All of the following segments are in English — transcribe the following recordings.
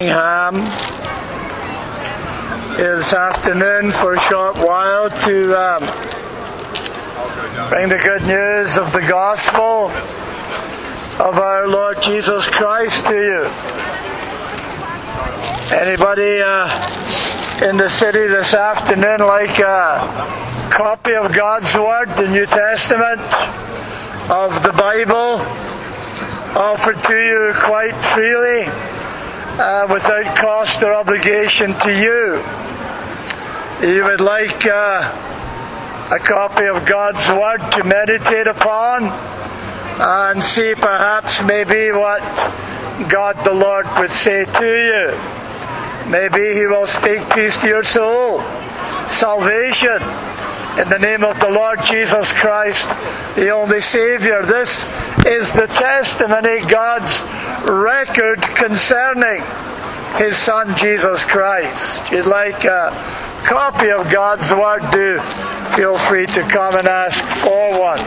Birmingham this afternoon for a short while to bring the good news of the gospel of our Lord Jesus Christ to you. Anybody in the city this afternoon like a copy of God's Word, the New Testament of the Bible, offered to you quite freely, without cost or obligation to you? You would like a copy of God's Word to meditate upon and see perhaps maybe what God the Lord would say to you. Maybe He will speak peace to your soul, salvation in the name of the Lord Jesus Christ, the only Savior. This is the testimony, God's record concerning His Son Jesus Christ. If you'd like a copy of God's Word, do feel free to come and ask for one.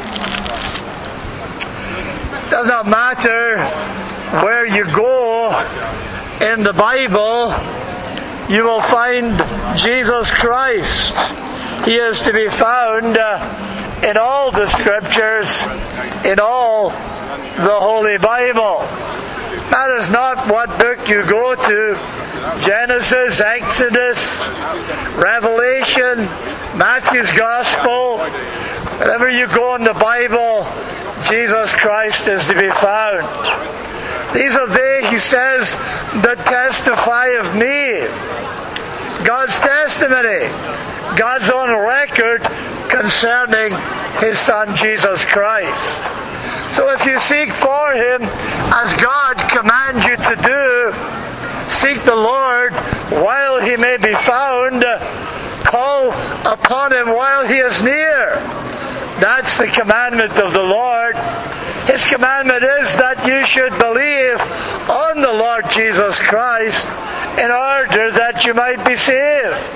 It does not matter where you go in the Bible, you will find Jesus Christ. He is to be found in all the Scriptures, in all the Holy Bible. Matters not what book you go to, Genesis, Exodus, Revelation, Matthew's Gospel. Wherever you go in the Bible, Jesus Christ is to be found. These are they, He says, that testify of me. God's testimony, God's own record concerning His Son Jesus Christ. So if you seek for Him as God commands you to do, seek the Lord while He may be found, call upon Him while He is near. That's the commandment of the Lord. His commandment is that you should believe on the Lord Jesus Christ in order that you might be saved.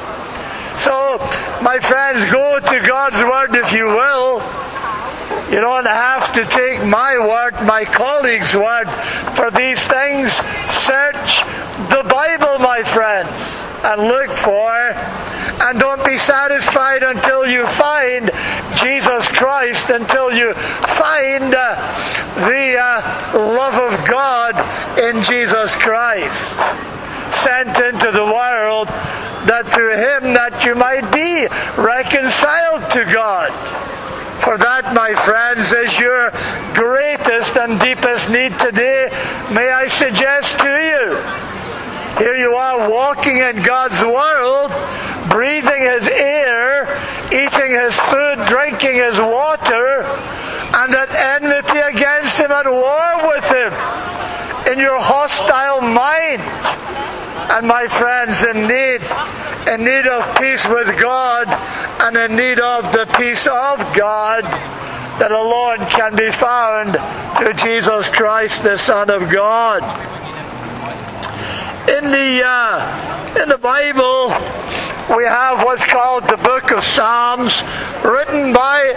So, my friends, go to God's Word if you will. You don't have to take my word, my colleague's word for these things. Search the Bible, my friends, and look for, and don't be satisfied until you find Jesus Christ, until you find the love of God in Jesus Christ, sent into the world, that through Him that you might be reconciled to God. For that, my friends, is your greatest and deepest need today. May I suggest to you, here you are walking in God's world, breathing His air, eating His food, drinking His water, and at enmity against Him, at war with Him, in your hostile mind. And my friends, in need of peace with God, and in need of the peace of God that alone can be found through Jesus Christ, the Son of God. In the Bible, we have what's called the Book of Psalms, written by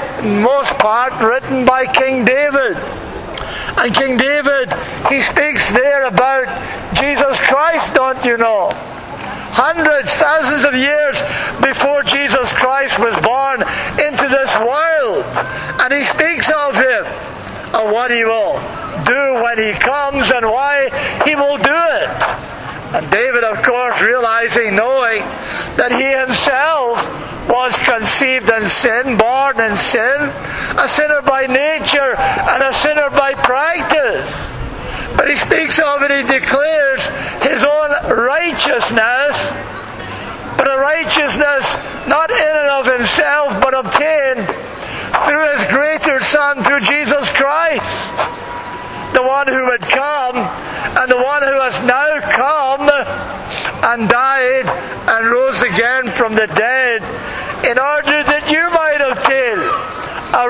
King David. And King David, he speaks there about Jesus Christ, don't you know? Hundreds, thousands of years before Jesus Christ was born into this world. And he speaks of Him, of what He will do when He comes and why He will do it. And David, of course, knowing that he himself was conceived in sin, born in sin, a sinner by nature and a sinner by practice. But he speaks of it, he declares his own righteousness, but a righteousness not in and of himself, but obtained through his greater Son, through Jesus Christ, the one who had come, and the one who has now come and died and rose again from the dead, in order that you might obtain a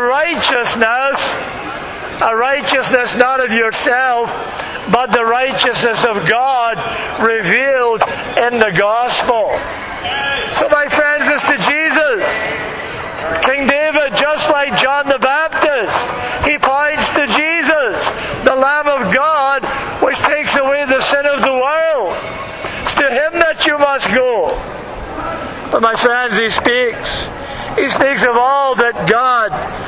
righteousness not of yourself, but the righteousness of God revealed in the gospel. So my friends, it's to Jesus. King David, just like John the Baptist, he points to Jesus, the Lamb of God, which takes away the sin of the world. you must go. But my friends, he speaks. He speaks of all that God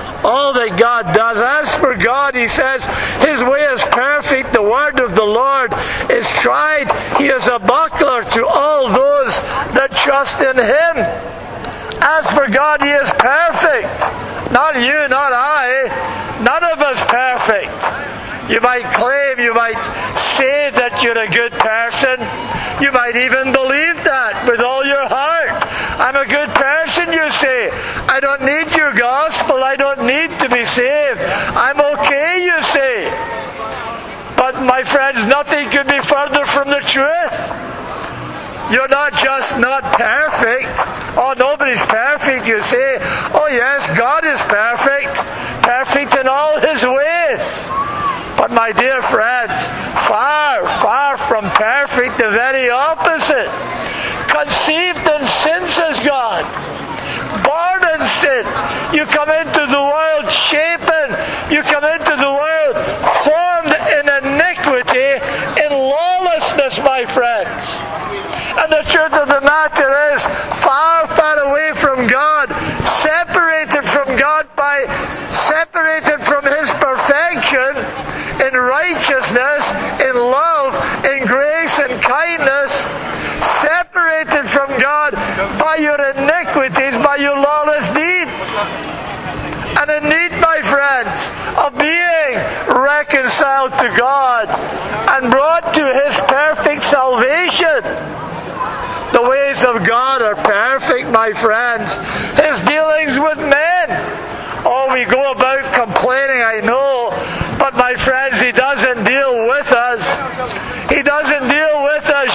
does. As for God, he says, his way is perfect. The word of the Lord is tried. He is a buckler to all those that trust in him. As for God, he is perfect. Not you, not I. None of us perfect. You might claim, you might say that you're a good person. You might even believe that with all your heart. I'm a good person, you say. I don't need your gospel. I don't need to be saved. I'm okay, you say. But my friends, nothing could be further from the truth. You're not just not perfect. Oh, nobody's perfect, you say. Oh yes, God is perfect. Perfect in all his ways. But my dear friends, far, far from perfect, the very opposite. Conceived in sin, says God. Born in sin. You come into the world shapen. You come into the world formed in iniquity, in lawlessness, my friends. And the truth of the matter is, far, far away from God, separated from God separated from his perfection, in righteousness, in love, in grace and kindness, separated from God by your iniquities, by your lawless deeds. And in need, my friends, of being reconciled to God and brought to his perfect salvation. The ways of God are perfect, my friends. His dealings with men. Oh, we go about complaining, I know. But my friends, he doesn't deal with us. He doesn't deal with us,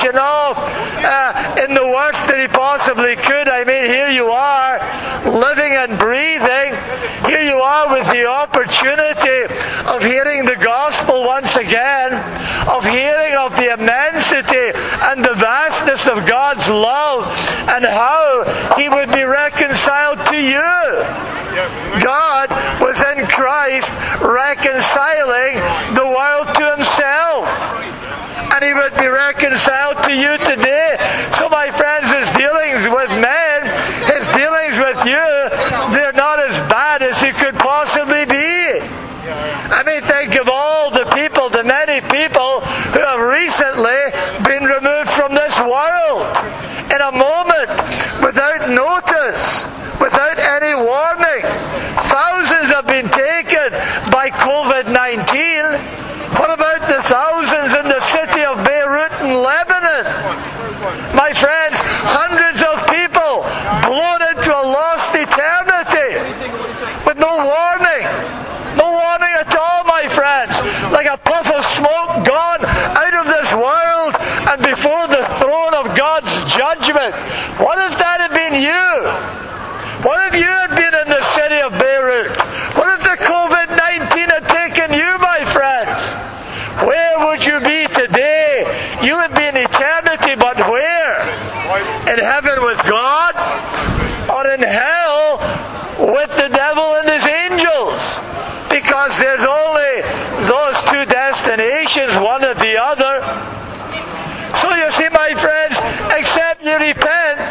in the worst that he possibly could. I mean, here you are, living and breathing. Here you are with the opportunity of hearing the gospel once again, of hearing of the immensity and the vastness of God's love, and how he would be reconciled to you. God was in Christ reconciling the world to himself. And he would be reconciled to you today. So my friends, his dealings with men, his dealings with you, they're not as bad as he could possibly be. I mean, think of all the people, the many people who have recently been removed from this world in a moment, without notice, without any warning. Thousands have been taken by COVID-19. What about the thousands in the city of Beirut in Lebanon? My friends, hundreds of people blown into a lost eternity with no warning. No warning at all, my friends. Like a puff of smoke gone out of this world and before the throne of God's judgment. What if that had been you? What if you had been in the city of Beirut? What if the COVID-19 had taken you, my friends? Where would you be today? You would be in eternity, but where? In heaven with God? Or in hell with the devil and his angels? Because there's only those two destinations, one or the other. So you see, my friends, except you repent,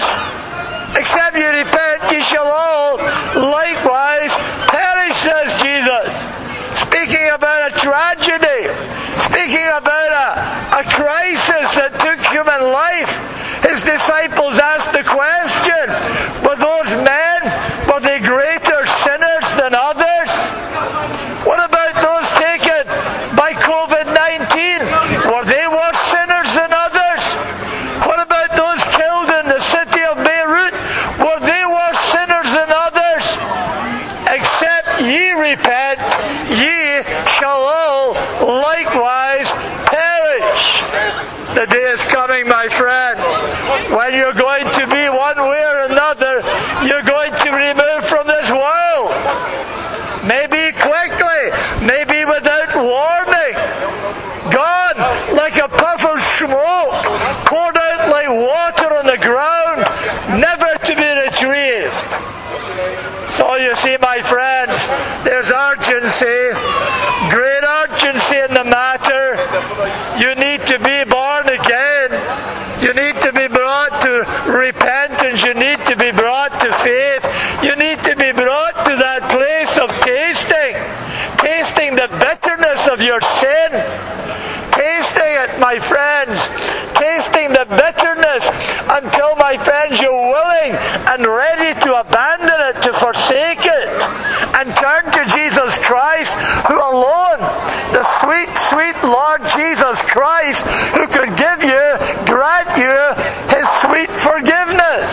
ye shall all likewise perish, says Jesus. Speaking about a tragedy, speaking about a crisis that took human life, his disciples asked the question, were those men, were they greater sinners than others? What about those taken by COVID-19? Were they worse sinners than others? What about those killed in the city of Beirut? Were they worse sinners than others? Except ye repent, ye shall all likewise perish. The day is coming, my friends, when you're going to be one way or another, you're going to be removed from this world. Maybe quickly, maybe without warning. Gone like a puff of smoke, poured out like water on the ground, never to be retrieved. So you see, my friends, there's urgency, great urgency in the matter. You need to be born again. You need to be brought to repentance. You need to be brought to faith. You need to be brought to that place of tasting the bitterness of your sin. Tasting it, my friends. Tasting the bitterness until, my friends, you're willing and ready to abandon it, to forsake it, and turn to Jesus Christ, who alone, the sweet, sweet Lord Jesus Christ, who could grant you His sweet forgiveness.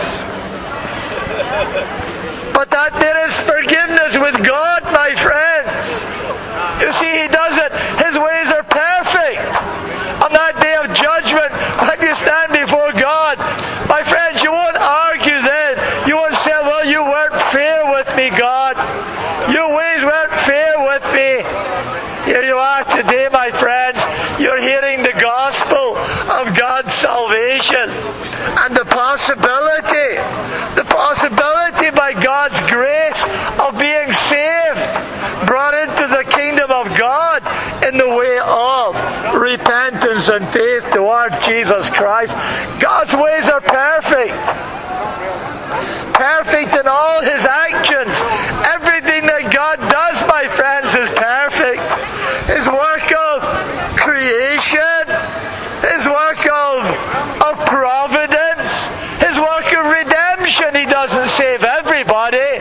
But that there is forgiveness with God, my friends. You see, He does it. His ways are perfect. On that day of judgment, when you stand before God, my friends, you won't argue then. You won't say, well, you weren't fair with me, God. Your ways weren't fair with me. Here you are today, my friends. You're hearing the gospel of God's salvation and the possibility by God's grace of being saved, brought into the kingdom of God in the way of repentance and faith towards Jesus Christ. God's ways are perfect. Perfect in all His actions. Everything that God does, my friends, is perfect. His work of creation, His work of providence, His work of redemption. He doesn't save everybody.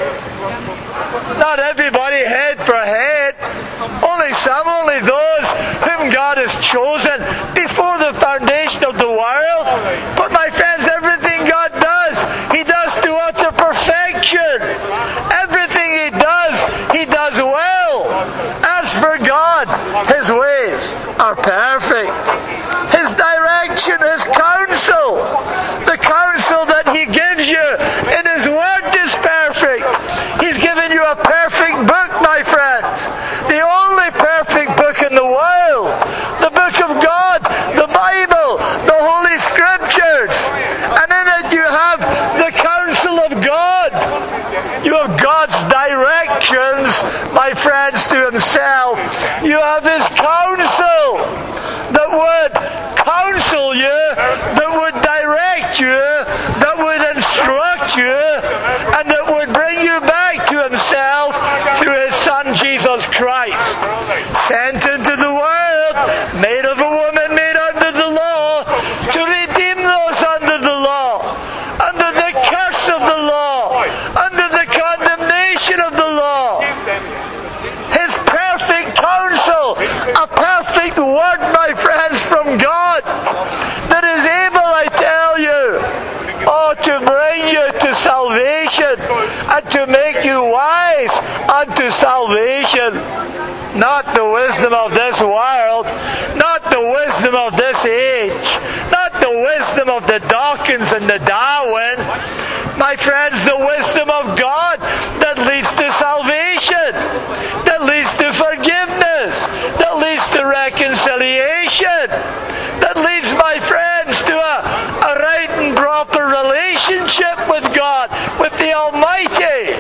Not everybody head for head. Only some, only those whom God has chosen before the foundation of the world. But my friends, everything God does, He does to utter perfection. Everything He does well. As for God, His ways are perfect. His direction, His counsel, the counsel that He gives you in His Word is perfect. He's given you a perfect book, my friends. The only perfect book in the world. The book of God, the Bible, the Holy Scriptures. And in it you have the counsel of God. You have God's directions, my friends, to Himself. You have His counsel that would counsel you, that would direct you, that would instruct you, and that would bring you back to Himself through His Son Jesus Christ, sent into the world, made of a woman, made under the law, to redeem those under the law, under the curse of the law, under the condemnation of the law. His perfect counsel, a perfect word, my friends, from God, that is able, I tell you, to bring you to salvation and to make you wise unto salvation. Not the wisdom of this world, not the wisdom of this age, not the wisdom of the Dawkins and the Darwin. My friends, the wisdom of God that leads to salvation, that leads to forgiveness, that leads to reconciliation, that leads, my friends, to a right and proper relationship with God, with the Almighty.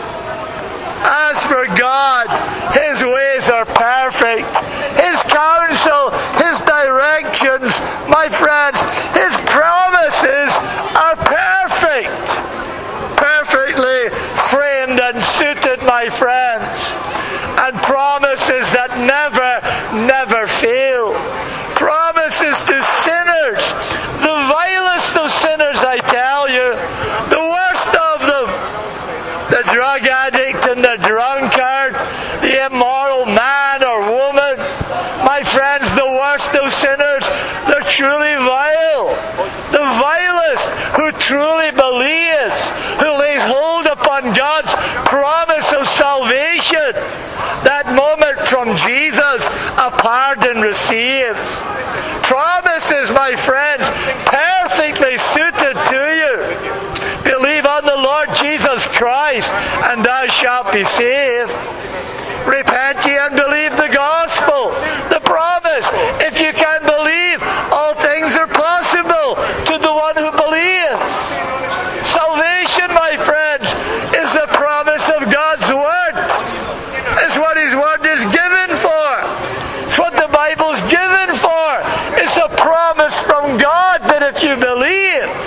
As for God, His ways are perfect. His counsel, His directions, my friends, His promises are perfect. Perfectly framed and suited, my friends. And promises that never fail. Promises to sinners, the vilest of sinners, I tell you, the worst of them, the drug addict and the drunkard, the immoral man or woman, my friends, the worst of sinners, the truly vile, the vilest, who truly believes, who lays hold upon God's promise of salvation. That moment from Jesus, a pardon receives. Promises, my friends, perfectly suited to you. Believe on the Lord Jesus Christ, and thou shalt be saved. Repent ye and believe the gospel, the promise. If you can believe, all things are possible to the one who believes. Salvation, my friends, is the promise of God's Word. It's what His Word is given for. It's what the Bible's given for. It's a promise from God that if you believe,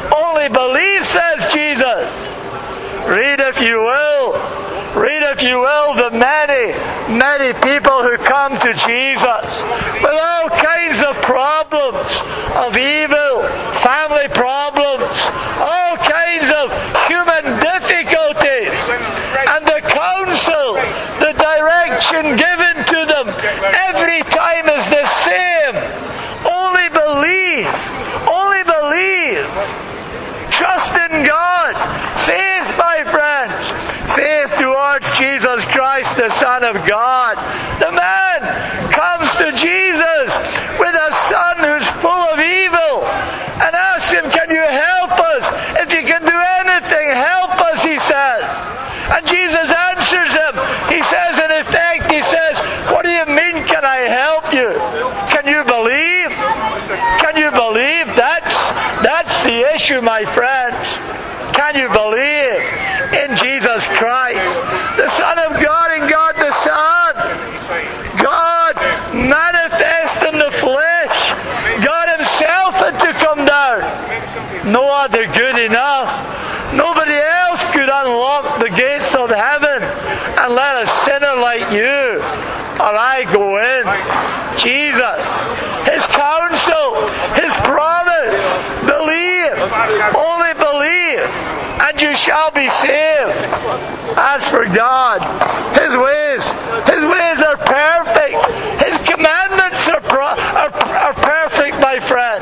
Only believe, says Jesus. Read if you will. Read if you will the many, many people who come to Jesus with all kinds of problems of evil, family problems, all kinds of human difficulties. And the counsel, the direction given to them every time is the same. Only believe. Only believe. Trust in God. Faith, my friends. Faith towards Jesus Christ, the Son of God. The man comes to Jesus with a son who's full of evil and asks him, can you help us? If you can do anything, help us, he says. And Jesus answers him. He says, in effect, he says, what do you mean, can I help you? Can you believe? Can you believe? That's the issue, my friends. Can you believe in Jesus Christ, the Son of God and God the Son? God manifest in the flesh. God himself had to come down. No other good enough. Nobody else could unlock the gates of heaven and let a sinner like you or I go in. Jesus, his counsel, his promise, believe, only believe, and you shall be saved. As for God, his ways are perfect. His commandments are perfect, my friends.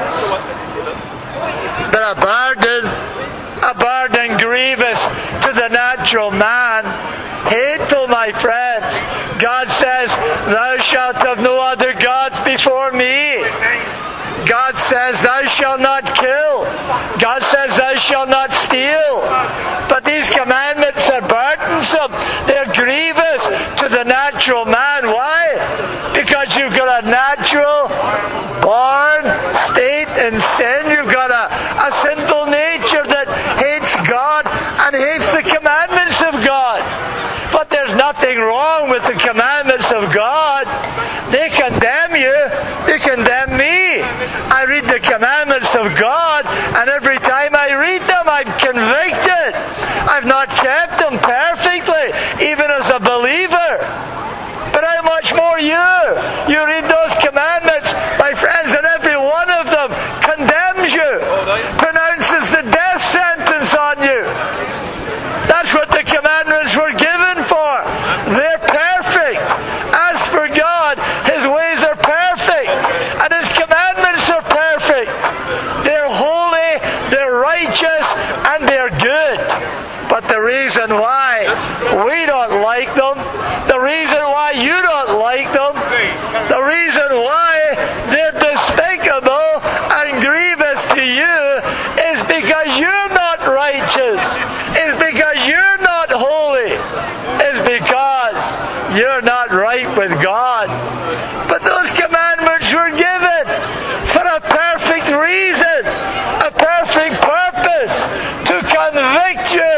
But a burden grievous to the natural man, hateful, my friends. God says, thou shalt have no other gods before me. God says, thou shalt not kill. God says, thou shalt not steal. But these commandments are burdensome. They're grievous to the natural man. Why? Because you've got a natural born state in sin. You've got a sinful nature that hates God and hates the commandments of God. But there's nothing wrong with the commandments of God. They condemn you. They condemn me. I read the commandments of God, and every time I read them, I'm convicted. I've not kept them perfectly, even as a believer. But how much more you? You read those commandments, my friends, and every one of them condemns you, pronounces the death sentence on you. That's what the commandments were given for. They're perfect. As for God, his ways are perfect, and his commandments are perfect. They're holy, they're righteous, and they're good. But the reason why we don't like them, the reason why you don't like them, the reason why they're despicable and grievous to you is because you're not righteous, is because you're not holy, is because you're not right with God. But those commandments were given for a perfect reason, a perfect purpose, to convict you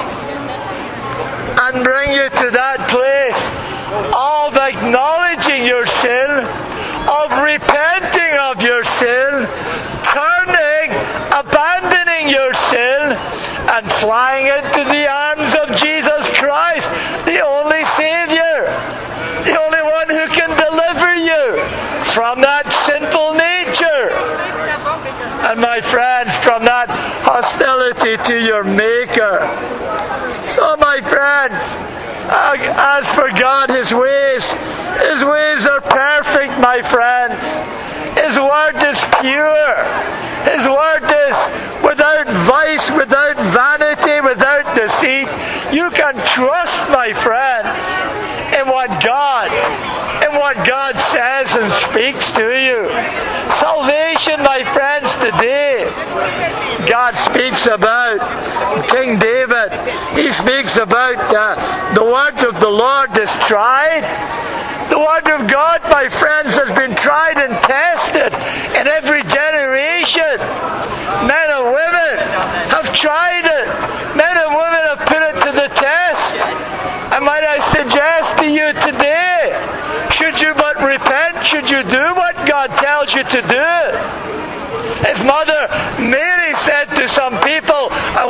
and bring you to that place of acknowledging your sin, of repenting of your sin, turning, abandoning your sin, and flying into the arms of Jesus Christ, the only Savior, the only one who can deliver you from that sinful nature. And my friends, from that hostility to your Maker. So my friends, as for God, his ways are perfect, my friends. His word is pure. His word is without vice, without vanity, without deceit. You can trust, my friend, in what God says and speaks to you. Salvation, my friends, today, God speaks about King David. He speaks about the word of the Lord is tried. The word of God, my friends, has been tried and tested in every generation. Men and women have tried it. Men and women have put it to the test. And might I suggest to you today, should you but repent, should you do what God tells you to do? His mother Mary said to some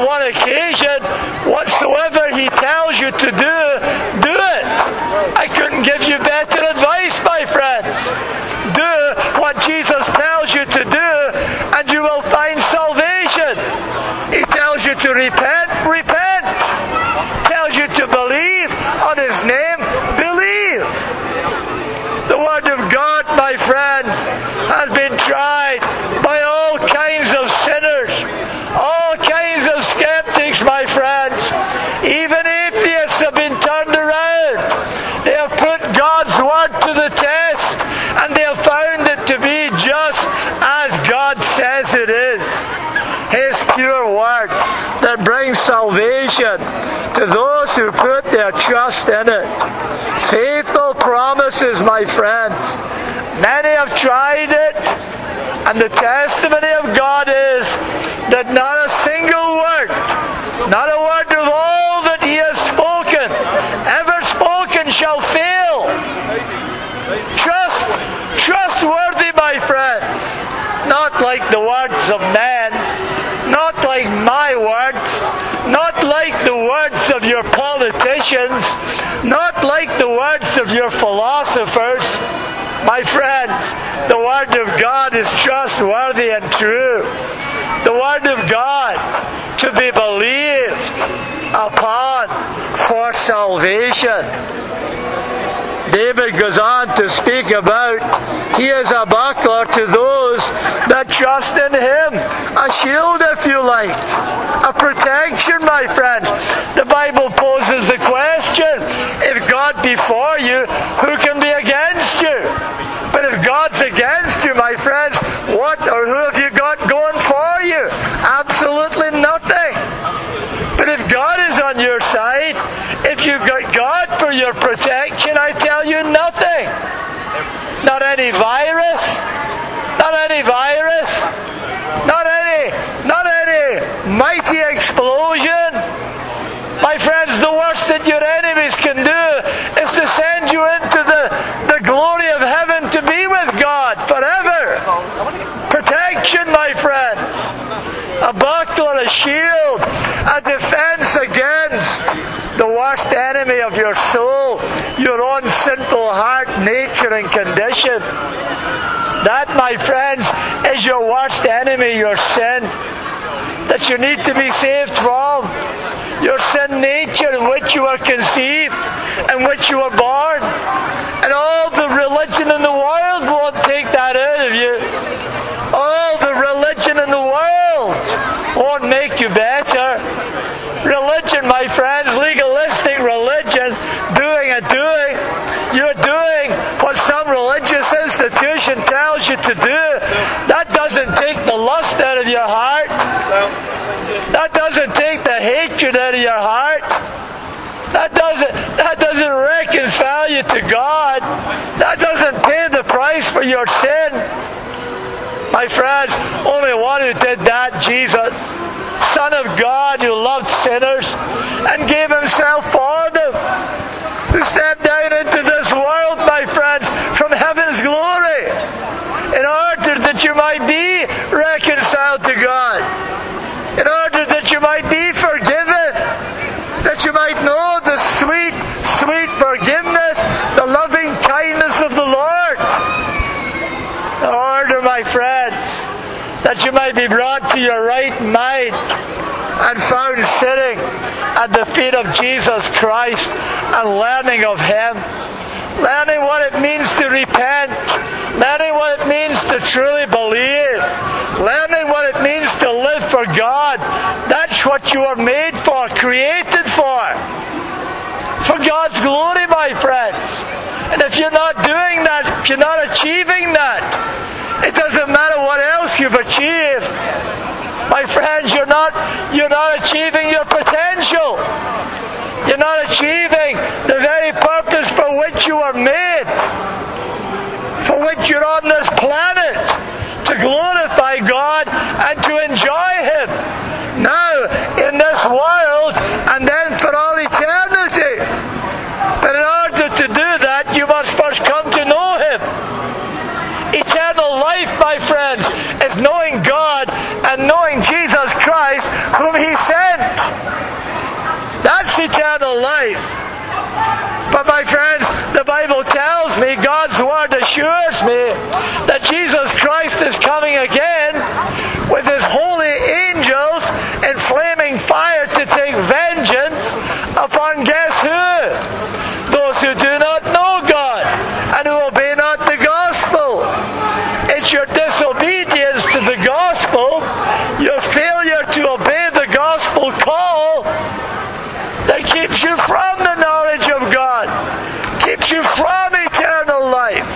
one occasion, whatsoever He tells you to do, do it. I couldn't give you better advice, my friends. Do what Jesus tells you to do, and you will find salvation. He tells you to repent, repent. Tells you to believe on His name, believe. The Word of God, my friends, has been tried by all kinds of sinners, all kinds of skeptics, my friends. Even atheists have been turned around. They have put God's Word to the test, and they have found it to be just as God says it is. His pure Word that brings salvation to those who put their trust in it. Faithful promises, my friends. Many have tried it, and the testimony of God is that not a single word, not a word of all that He has spoken, ever spoken, shall fail. Trustworthy, my friends. Not like the words of man, not like my words, not like the words of your politicians, not like the words of your philosophers. My friends, the Word of God is trustworthy and true. The Word of God to be believed upon for salvation. David goes on to speak about He is a buckler to those that trust in Him. A shield, if you like. A protection, my friends. The Bible poses the question, if God be for you, who can be against you? But if God's against you, my friends, what or who have you got going for you? Absolutely nothing. But if God is on your side, if you've got God for your protection, I tell you nothing. Not any virus, not any virus, not any mighty explosion. My friends, the worst that your enemies can do is to send you into the glory of heaven to be with God forever. Protection, my friends. A buckler, a shield, a defense against the worst enemy of your soul, your own sinful heart, nature, and condition. That, my friends, is your worst enemy, your sin, that you need to be saved from. Your sin nature in which you are conceived, in which you are born. And all the religion in the world won't take that out of you. All the religion in the world won't make you better. Religion, my friends, legalistic religion, you're doing what some religious institution tells you to do. That doesn't take the lust out of your heart. That doesn't take the hatred out of your heart. That doesn't reconcile you to God. That doesn't pay the price for your sin. My friends, only one who did that, Jesus, Son of God, who loved sinners and gave Himself for them, who stepped down into this world, my friends, from heaven's glory, in order that you might be reconciled to God, in order that you might be forgiven, that you might know the sweet, sweet forgiveness, the loving kindness of the Lord. In order, my friends, that you might be brought to your right mind and found sitting at the feet of Jesus Christ and learning of Him, learning what it means to repent, learning what it means to truly believe, learning what it means to live for God. That's what you are made for, created for God's glory, my friends. And if you're not doing that, if you're not achieving that, it doesn't matter what else you've achieved. My friends, you're not achieving your potential. You're not achieving the very purpose for which you are made, for which you're on this planet, to glorify God and to enjoy Him now in this world and then for all eternity. But in order to do that, you must first come to know Him. Eternal life, my friends, is knowing God and knowing Jesus Christ, whom He sent. life. But my friends, the Bible tells me, God's Word assures me, that Jesus Christ is coming again with His holy angels in flaming fire to take vengeance upon guess who? Those who do not know God and who obey not the gospel. It's your disobedience to the gospel, your failure to obey the gospel call, that keeps you from the knowledge of God, keeps you from eternal life.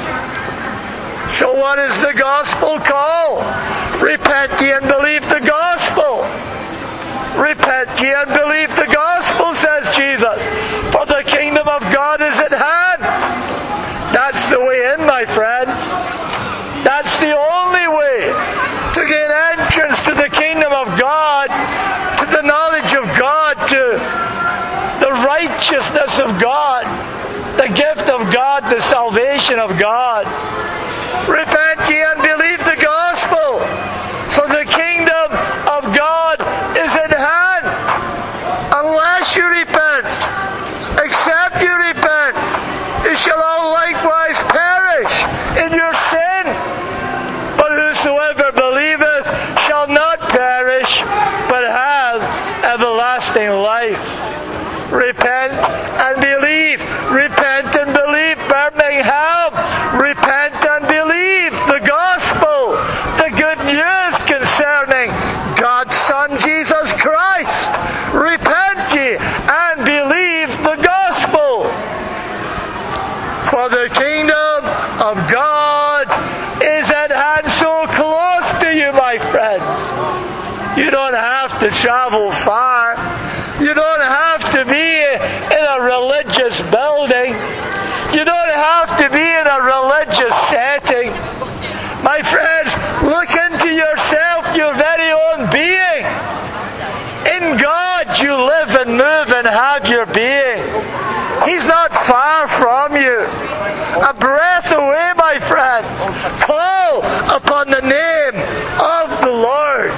So what is the gospel call? Repent ye and believe the gospel. Repent ye and believe the gospel, says Jesus, for the kingdom of God is at hand. That's the way in, my friends. That's the only way to gain entrance to the kingdom of God, to the knowledge of God, to the righteousness of God, the gift of God, the salvation of God. Repent ye and believe the gospel, for the kingdom of God is at hand. Unless you repent, except you repent, you shall all likewise perish in your sin. But whosoever believeth shall not perish, but have everlasting life. Repent and believe. Repent and believe, Birmingham. Repent and believe the gospel, the good news concerning God's Son Jesus Christ. Repent ye and believe the gospel. For the kingdom of God is at hand, so close to you, my friends. You don't have to travel far. You don't have to be in a religious building. You don't have to be in a religious setting. My friends, look into yourself, your very own being. In God you live and move and have your being. He's not far from you. A breath away, my friends. Call upon the name of the Lord,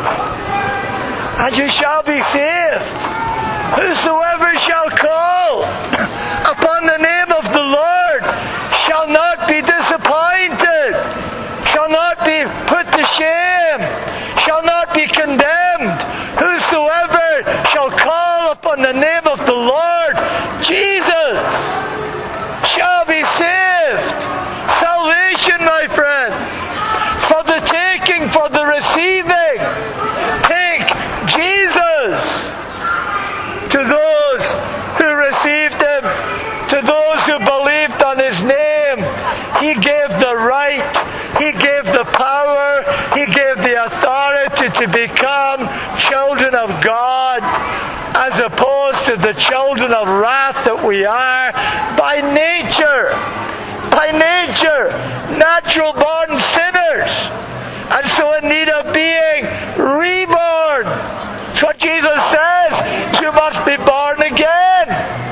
and you shall be saved. Whosoever shall call upon the name of the Lord shall not be disappointed, shall not be put to shame, shall not be condemned. Whosoever shall call upon the name of the Lord Jesus shall be saved. Salvation, my friends, for the taking, for the receiving. Take Jesus. To those who received Him, to those who believed on His name, He gave the right, He gave the power, He gave the authority to become children of God, as opposed to the children of wrath that we are by nature. By nature, natural born sinners, and so in need of being reborn. That's what Jesus says. You must be born again.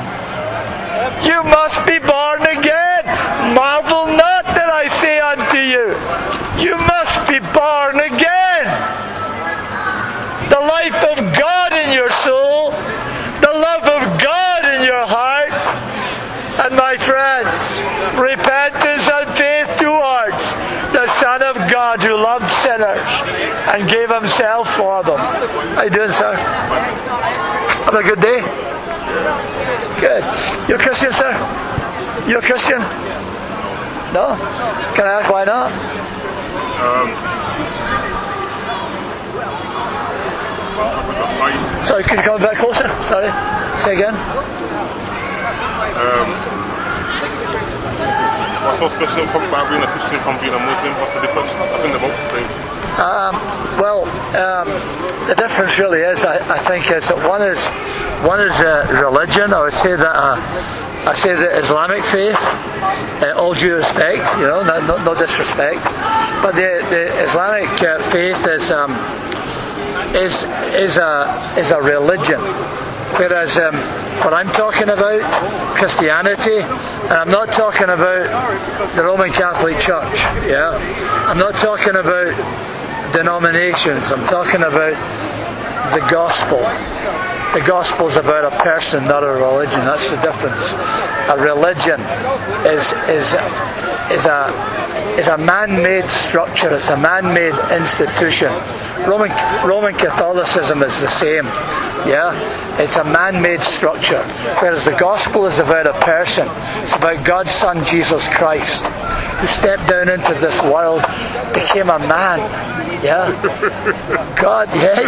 You must be born again. Marvel not that I say unto you, you must be born again. The life of God in your soul, the love of God in your heart. And my friends, repentance and faith towards the Son of God who loved sinners and gave Himself for them. How you doing, sir? Have a good day? Good. You're a Christian, sir? You're a Christian? No? Can I ask why not? Sorry, could you come a bit closer? Sorry. Say again. What's so special about being a Christian from being a Muslim? What's the difference? I think they're both the same. The difference really is, I think, is that one is religion. I would say that Islamic faith, all due respect, no disrespect, but the Islamic faith is a religion, whereas what I'm talking about, Christianity, and I'm not talking about the Roman Catholic Church, I'm not talking about denominations, I'm talking about the gospel. The gospel is about a person, not a religion. That's the difference. A religion is a man-made structure. It's a man-made institution. Roman Catholicism is the same. Yeah? It's a man-made structure. Whereas the gospel is about a person. It's about God's Son, Jesus Christ, who stepped down into this world, became a man. Yeah? God,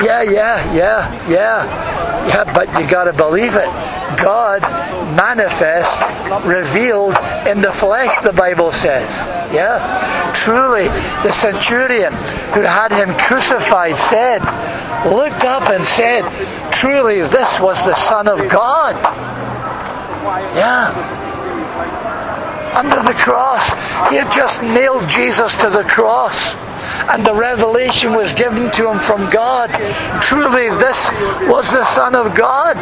yeah, but you gotta believe it. God manifest, revealed in the flesh, the Bible says. Yeah? Truly, the centurion who had him crucified looked up and said, truly, this was the Son of God. Yeah. Under the cross. He had just nailed Jesus to the cross. And the revelation was given to him from God. Truly, this was the Son of God.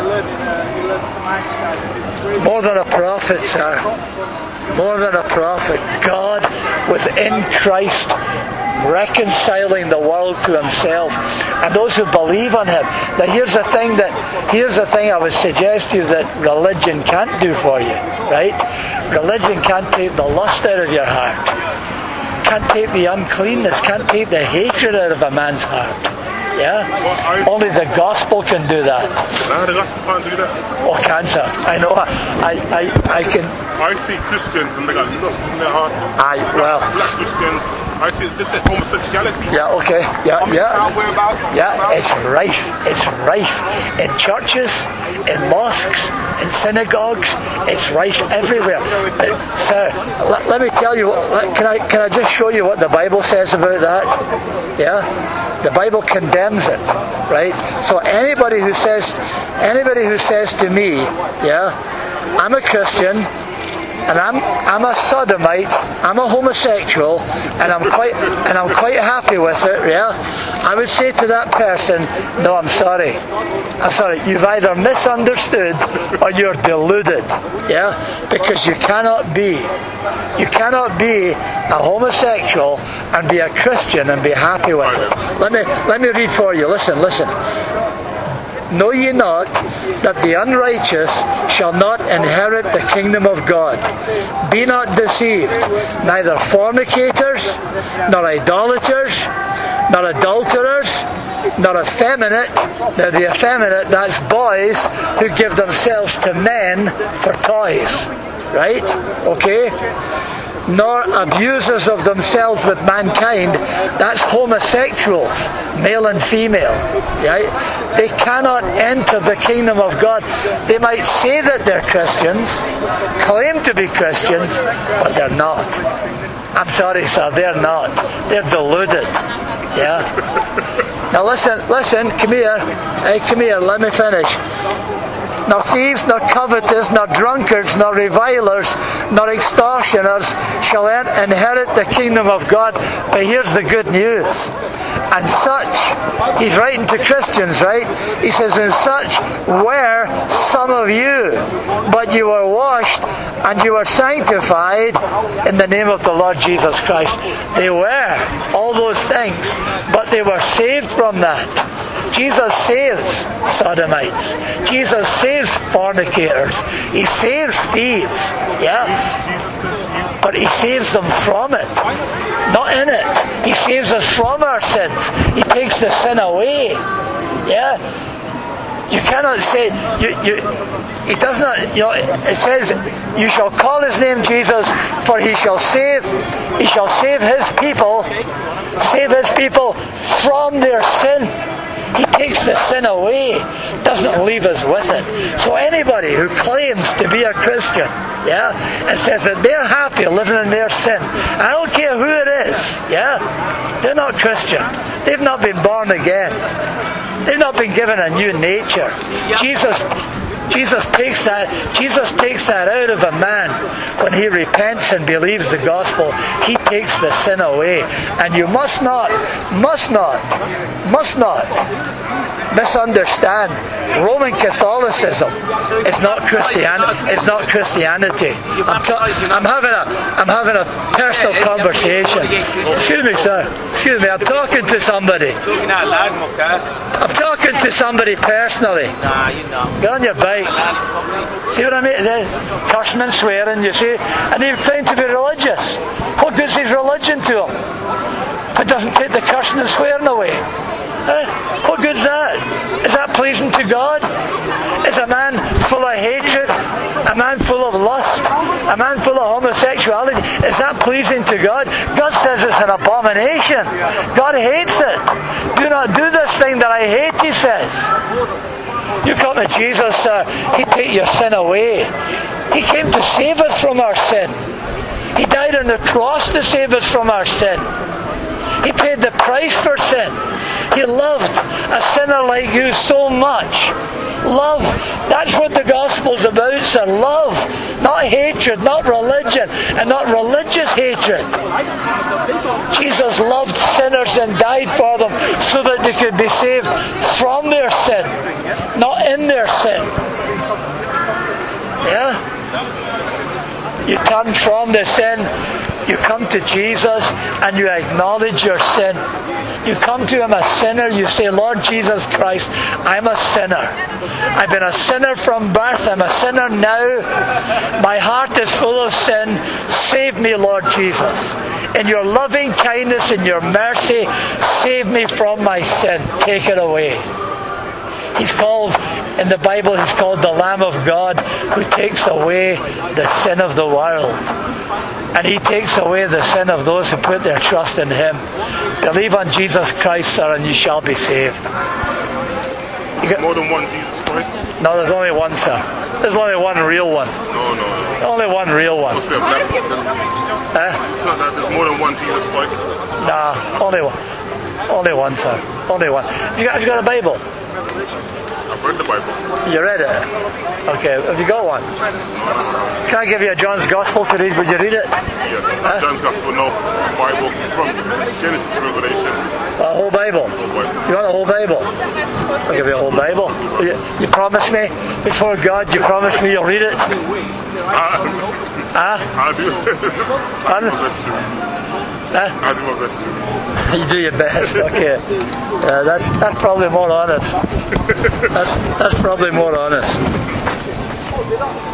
More than a prophet, sir. More than a prophet. God was in Christ, reconciling the world to himself, and those who believe on him. Now here's the thing I would suggest to you that religion can't do for you, right? Religion can't take the lust out of your heart, can't take the uncleanness, can't take the hatred out of a man's heart. Yeah? Only the gospel can do that. No, the gospel can't do that. Oh, cancer. I know. I can. I see Christians and they got lust in their heart. Black Christians. I see this is homosexuality. Yeah, okay. Yeah. It's rife. It's rife in churches, in mosques, in synagogues. It's rife everywhere. Sir, let me tell you. Can I just show you what the Bible says about that? Yeah, the Bible condemns it, right? So anybody who says to me, yeah, I'm a Christian, and I'm a sodomite, I'm a homosexual, and I'm quite happy with it, yeah, I would say to that person, no, I'm sorry, you've either misunderstood or you're deluded, yeah, because you cannot be a homosexual and be a Christian and be happy with it. Let me read for you. Listen. Know ye not that the unrighteous shall not inherit the kingdom of God? Be not deceived, neither fornicators, nor idolaters, nor adulterers, nor effeminate. Now the effeminate, that's boys who give themselves to men for toys. Right? Okay? Nor abusers of themselves with mankind. That's homosexuals, male and female. Right? They cannot enter the kingdom of God. They might say that they're Christians, claim to be Christians, but they're not. I'm sorry, sir, they're not. They're deluded. Yeah? Now listen, come here. Hey, come here, let me finish. Nor thieves, nor covetous, nor drunkards, nor revilers, nor extortioners shall inherit the kingdom of God. But here's the good news. And such, he's writing to Christians, right? He says, and such were some of you, but you were washed and you were sanctified in the name of the Lord Jesus Christ. They were all those things, but they were saved from that. Jesus saves sodomites. Jesus saves fornicators. He saves thieves. Yeah? But he saves them from it. Not in it. He saves us from our sins. He takes the sin away. Yeah? You cannot say, he does not, it says, you shall call his name Jesus, for he shall save his people from their sin. He takes the sin away, doesn't leave us with it. So anybody who claims to be a Christian, yeah, and says that they're happy living in their sin, I don't care who it is, yeah, they're not Christian. They've not been born again. They've not been given a new nature. Jesus takes that out of a man when he repents and believes the gospel. He takes the sin away. And you must not misunderstand. Roman Catholicism is not Christianity. I'm having a personal conversation. Excuse me, sir. Excuse me. I'm talking to somebody. I'm talking to somebody personally. Get on your bike. See what I mean? Cursing and swearing, you see. And he's trying to be religious. What good's his religion to him? It doesn't take the cursing and swearing away. What good's that? Is that pleasing to God? Is a man full of hatred, a man full of lust, a man full of homosexuality, is that pleasing to God? God says it's an abomination. God hates it. Do not do this thing that I hate, he says. You come to Jesus, he take your sin away. He came to save us from our sin. He died on the cross to save us from our sin. He paid the price for sin. He loved a sinner like you so much. Love, that's what the gospel's about, sir. Love, not hatred, not religion, and not religious hatred. Jesus loved sinners and died for them so that they could be saved from their sin, not in their sin. Yeah? You turn from the sin, you come to Jesus and you acknowledge your sin. You come to Him a sinner, you say, Lord Jesus Christ, I'm a sinner. I've been a sinner from birth, I'm a sinner now. My heart is full of sin. Save me, Lord Jesus. In your loving kindness, in your mercy, save me from my sin. Take it away. He's called, in the Bible, He's called the Lamb of God who takes away the sin of the world. And He takes away the sin of those who put their trust in Him. Believe on Jesus Christ, sir, and you shall be saved. More than one Jesus Christ? No, there's only one, sir. There's only one real one. No. Only one real one. It's not that there's more than one Jesus Christ. Nah, only one. Only one, sir. Only one. Have you got a Bible? I've read the Bible. You read it? Okay, have you got one? Can I give you a John's Gospel to read? Would you read it? Yes, John's Gospel, no. Bible from Genesis to Revelation. A whole Bible? You want a whole Bible? I'll give you a whole Bible. You promise me, before God, you promise me you'll read it? I'll do I'll do my best. You do your best, okay. That's probably more honest. That's probably more honest.